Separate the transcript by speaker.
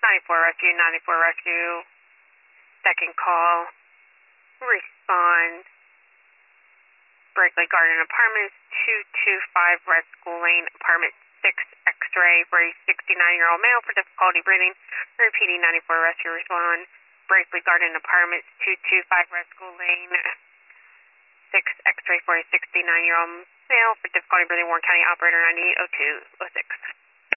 Speaker 1: 94 Rescue, 94 Rescue. Second call. Respond. Berkeley Garden Apartments, 225 Red School Lane, Apartment 6, X-ray for a 69-year-old male for difficulty breathing. Repeating, 94 Rescue, respond. Berkeley Garden Apartments, 225 Red School Lane, 6, X-ray for a 69-year-old male for difficulty breathing. Warren County Operator 980206.